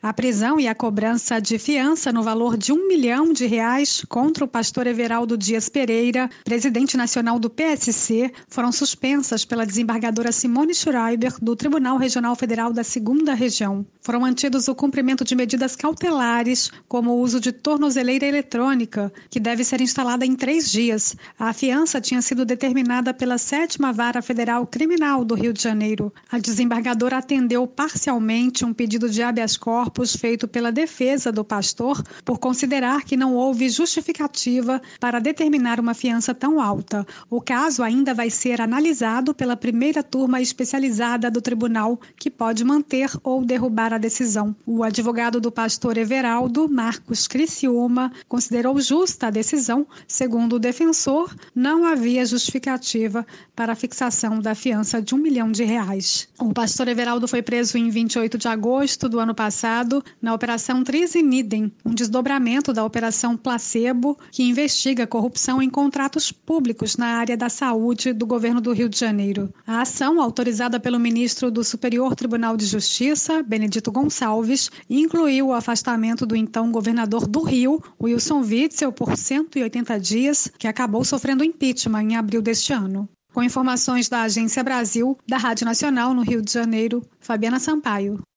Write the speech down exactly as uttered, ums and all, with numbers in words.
A prisão e a cobrança de fiança no valor de um milhão de reais contra o pastor Everaldo Dias Pereira, presidente nacional do P S C, foram suspensas pela desembargadora Simone Schreiber, do Tribunal Regional Federal da segunda Região. Foram mantidos o cumprimento de medidas cautelares, como o uso de tornozeleira eletrônica, que deve ser instalada em três dias. A fiança tinha sido determinada pela sétima Vara Federal Criminal do Rio de Janeiro. A desembargadora atendeu parcialmente um pedido de habeas corpus feito pela defesa do pastor por considerar que não houve justificativa para determinar uma fiança tão alta. O caso ainda vai ser analisado pela primeira turma especializada do tribunal, que pode manter ou derrubar a decisão. O advogado do pastor Everaldo, Marcos Criciúma, considerou justa a decisão. Segundo o defensor, não havia justificativa para a fixação da fiança de um milhão de reais. O pastor Everaldo foi preso em vinte e oito de agosto do ano passado na Operação Trise Nidem, um desdobramento da Operação Placebo, que investiga a corrupção em contratos públicos na área da saúde do governo do Rio de Janeiro. A ação, autorizada pelo ministro do Superior Tribunal de Justiça, Benedito Gonçalves, incluiu o afastamento do então governador do Rio, Wilson Witzel, por cento e oitenta dias, que acabou sofrendo impeachment em abril deste ano. Com informações da Agência Brasil, da Rádio Nacional no Rio de Janeiro, Fabiana Sampaio.